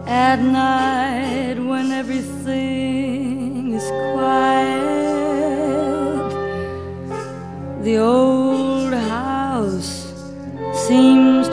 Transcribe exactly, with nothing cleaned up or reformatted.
At night when everything is quiet, the old house seems